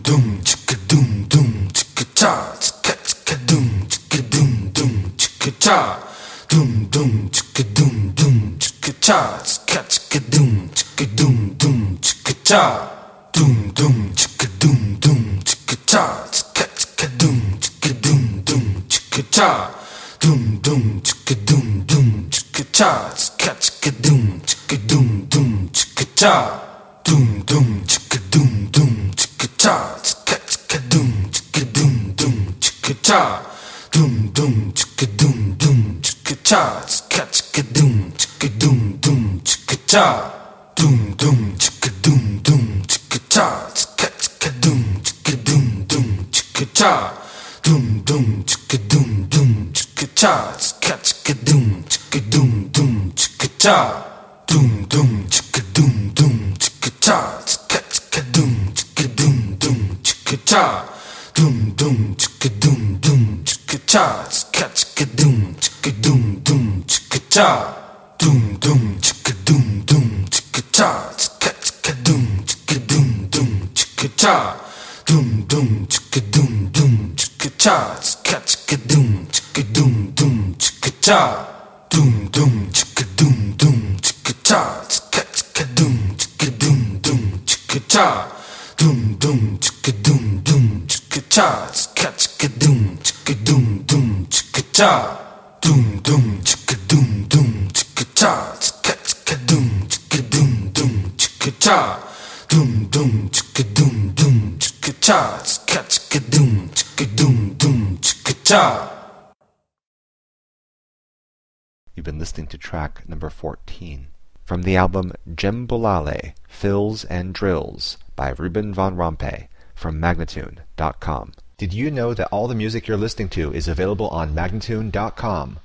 doom chicka doom doom chicka cha chicka chicka doom chicka doom doom chicka cha doom doom chicka doom doom chicka cha chicka chicka doom chicka doom doom chicka cha doom doom chicka doom doom chicka cha chicka chicka doom chicka doom doom chicka cha doom doom chicka doom doom chicka cha chicka chicka doom chicka doom doom chicka cha doom doom chicka doom doom chicka cha chicka chicka doom chicka doom doom chicka cha doom doom chicka doom doom chicka cha chicka chicka doom chicka doom doom chicka cha doom doom chicka doom doom chicka cha chicka chicka doom chicka doom doom chicka cha doom doom chicka doom doom chicka cha chicka chicka doom chicka doom doom chicka cha doom doom chicka doom doom chicka cha chicka chicka doom chicka doom doom chicka cha doom doom chicka doom doom chicka cha chicka chicka doom chicka doom doom chicka cha doom doom chicka doom doom chicka cha chicka chicka doom chicka doom doom chicka cha doom doom chicka doom doom chicka cha chicka chicka doom chicka doom doom chicka cha doom doom chicka doom doom chicka cha chicka chicka doom chicka doom doom chicka cha doom doom chicka doom doom chicka cha chicka chicka doom chicka doom doom chicka cha doom doom chicka doom doom chicka cha chicka chicka doom chicka doom doom chicka cha doom doom chicka doom doom chicka cha chicka chicka doom chicka doom doom chicka cha. You've been listening to track number 14 from the album Djembolale, Fills and Drills by Ruben Von Rompuy from Magnatune.com. Did you know that all the music you're listening to is available on Magnatune.com?